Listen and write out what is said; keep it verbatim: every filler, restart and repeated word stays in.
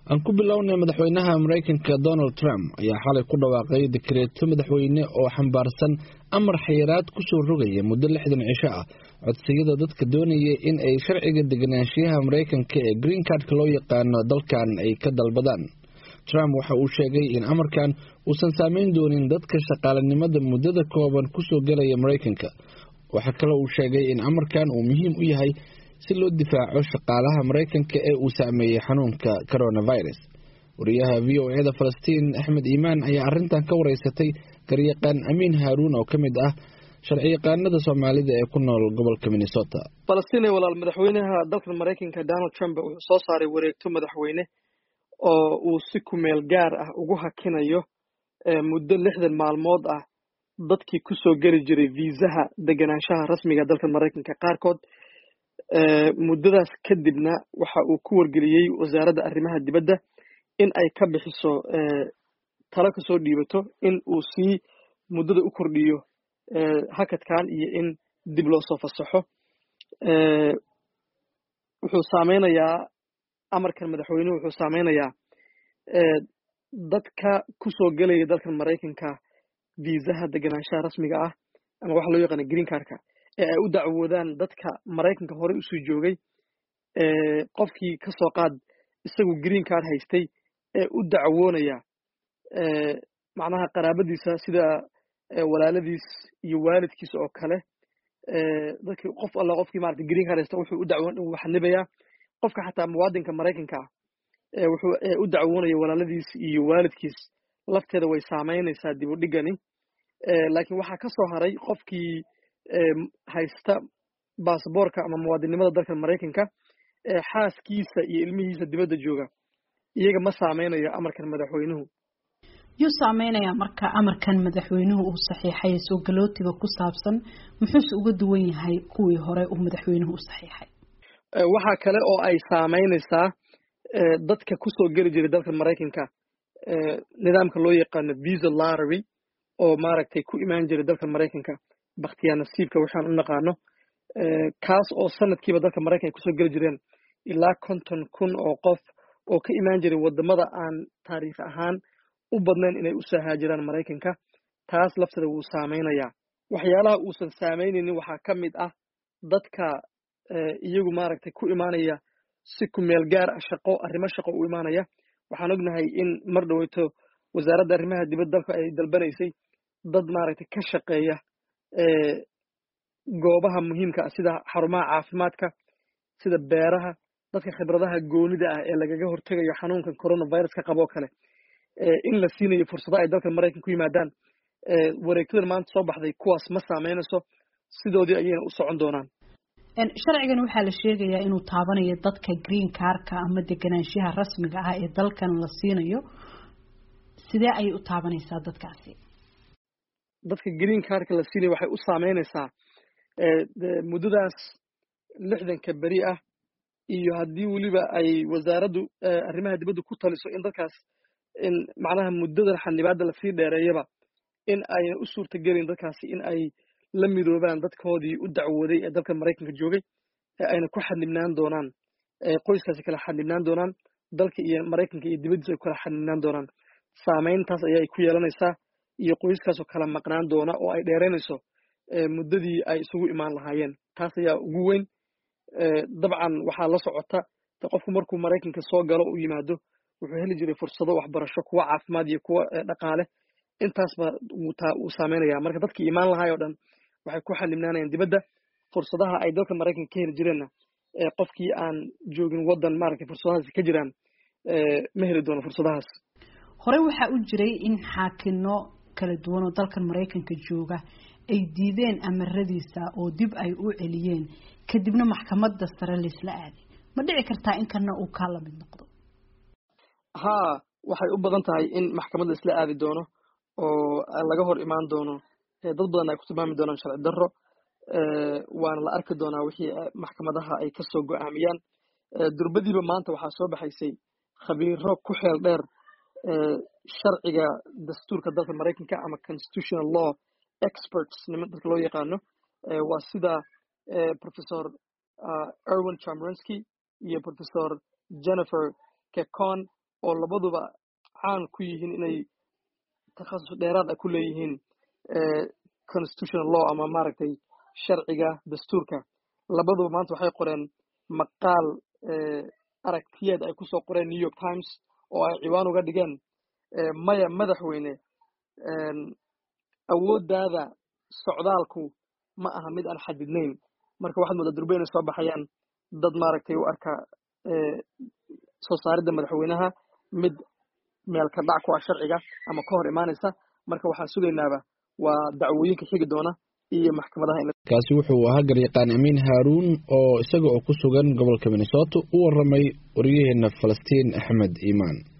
aan ku bilownay madaxweynaha Mareykanka Donald Trump ayaa xalay ku dhawaaqay dekreeto madaxweyne oo xambaarsan amar xayiraad ku soo rogaya muddo lixdan cisho ah codsiyada dadka doonaya in ay sharciga deganaanshiyaha Mareykanka ee green card loo yaqaan dalkan ay ka dalbadaan. Trump waxa uu sheegay in amarkan uusan saameyn doonin dadka shaqaalanimada muddada kooban ku soo galaya Mareykanka. waxa kale uu sheegay in amarkan uu muhiim u yahay si loo difaaco shaqaalaha Mareykanka ee uu saameeyay xanuunka coronavirus. wariyaha V O A da Falastiin Axmed Iimaan ayaa arrintan ka wareysatay garyaqaan Amiin Haruun oo kamid ah sharciyaqaanada Soomaalida ee ku nool gobolka Minnesota. Falastiin ee walaal madaxweynaha dalka Mareykanka Donald Trump uu soo saaray wareegto madaxweyne oo uu si ku meel gaar ah ugu hakinayo muddo lixdan maalmood ah dadkii ku soo gali jiray viisaha deganaanshaha rasmiga dalka Mareykanka qaarkood. muddadaas kadibna waxa uu ku wargeliyay wasaaradda arrimaha dibadda in ay ka bixiso talo ka soo dhiibato in uu si muddada u kordhiyo hakadkan iyo in dib loo soo fasaxo. wuxuu saameynayaa amarkan madaxweynuhu wuxuu saameynayaa dadka ku soo galaya dalka Mareykanka viisaha deganaanshaha rasmiga ah ama waxa loo yaqaan green card-ka ee ay u dacwoodaan dadka Mareykanka hore u soo joogay ee qofkii ka soo qaad isagu green card haystay ee u dacwoonaya ee macnaha qaraabadiisa sida walaaladiis iyo waalidkiisa oo kale ee dadka qof alla qofkii maartay green card haysta wuxuu u dacwoon inuu xanibayaa qofka xataa muwaadinka Mareykanka ee wuxuu u dacwoonaya walaaladiis iyo waalidkiis lafteeda way saameynaysaa dib u dhigani ee laakiin waxa ka soo haray qofkii haysta baasaboorka ama muwaadinimada dalka Mareykanka ee xaaskiisa iyo ilmihiisa dibadda jooga iyaga ma saameynayo amarkan madaxweynuhu. yuu saameynaya marka amarkan madaxweynuhu uu saxiixay soo galootiga ku saabsan muxuu uga duwan yahay kuwii hore uu madaxweynuhu u saxiixay? waxa kale oo ay saameynaysaa dadka ku soo gali jiray dalka Mareykanka nidaamka loo yaqaan visa lottery oo maaragtay ku imaan jiray dalka Mareykanka bakhtiyaa nasiibka waxaan u naqaano kaas oo sanadkiiba dalka Mareykanka ku soo gali jireen ilaa konton kun oo qof oo ka imaan jiray wadamada aan taariikh ahaan u badnayn inay u soo haajiraan Mareykanka. taas lafteeda wuu saameynayaa. waxyaalaha uusan saameynaynin waxaa ka mid ah dadka iyagu maaragtay ku imaanaya si ku meel gaar ah shaqo arrimo shaqo u imaanaya. waxaan ognahay in mar dhaweyto wasaaradda arrimaha dibadda dalka ay dalbanaysay dad maaragtay ka shaqeeya ee goobaha muhiimka ah sida xarumaha caafimaadka sida beeraha dadka khibradaha goonida ah ee lagaga hortagayo xanuunkan coronavirus ka qabo kale ee in la siinayo fursado ay dalka Mareykanka ku yimaadaan. ee wareegtadan maanta soo baxday kuwaas ma saameynayso sidoodii ayayna u socon doonaan. sharcigan waxaa la sheegayaa inuu taabanayo dadka green card-ka ama deganaanshaha rasmiga ah ee dalkan la siinayo. sidee ayay u taabanaysaa dadkaasi? dadka green card-ka la siinayo waxay u saameynaysaa muddadaas lixdanka beri ah iyo haddii weliba ay wasaaraddu arrimaha dibadda ku taliso in dadkaas in macnaha muddadan xanibaadda lasii dheereeyaba in ayna u suurta gelin dadkaasi in ay la midoobaan dadkoodii u dacwooday ee dalka Mareykanka joogay ee ayna ku xadnibnaan doonaan qoyskaasi kala xadnibnaan doonaan dalka iyo Mareykanka iyo dibaddiisa ay kala xadnibnaan doonaan. saameyntaas ayaa ay ku yeelanaysaa iyo qoyskaasoo kala maqnaan doona oo ay dheereynayso muddadii ay isugu imaan lahaayeen. taas ayaa ugu weyn. dabcan waxaa la socota qofku markuu Mareykanka soo galo u yimaado wuxuu heli jiray fursado waxbarasho kuwa caafimaad iyo kuwa dhaqaale intaasba wuu saameynaya. marka dadkii imaan lahaay oo dhan waxay ku xanibnaanayaan dibadda. fursadaha ay dalka Mareykanka ka heli jireenna qofkii aan joogin wadan maaragtay fursadahaas ka jiraan ma heli doono fursadahaas. hore waxaa u jiray in xaakino kala duwan oo dalkan Mareykanka jooga ay diideen amaradiisa oo dib ay u celiyeen kadibna maxkamadda sare la isla aaday. ma dhici kartaa in kana uu ka la mid noqdo? ha waxay u badan tahay in maxkamadda isla aadi doono oo laga hor imaan doono dad badan ay ku tilmaami doonaan sharci darro waana la arki doonaa wixii maxkamadaha ay ka soo go'aamiyaan. durbadiiba maanta waxaa soo baxaysay khabiiro ku xeel dheer sharciga dastuurka dalka Mareykanka ama constitutional law experts niman dadka loo yaqaano waa sida professor Erwin Chemerinsky iyo professor Jennifer Kekon oo labaduba caan ku yihiin inay takhasus dheeraad ah ku leeyihiin constitutional law ama maaragtay sharciga dastuurka. labaduba maanta waxay qoreen maqaal aragtiyeed ay kusoo qoreen New York Times oo ay ciwaan uga dhigeen maya madaxweyne awooddaada socdaalku ma aha mid aan xadidnayn. marka waxaad moodaa durba inay soo baxayaan dad maaragtay u arka soo saaridda madaxweynaha mid meel ka dhac ku ah sharciga ama ka hor imaanaysa. marka waxaan sugaynaaba waa dacwooyinka xigi doona iyo maxkamadaha. kaasi wuxuu ahaa garyaqaan Amiin Haaruun oo isaga oo ku sugan gobolka Minnesota u waramay wariyaheena Falastiin Axmed Iimaan.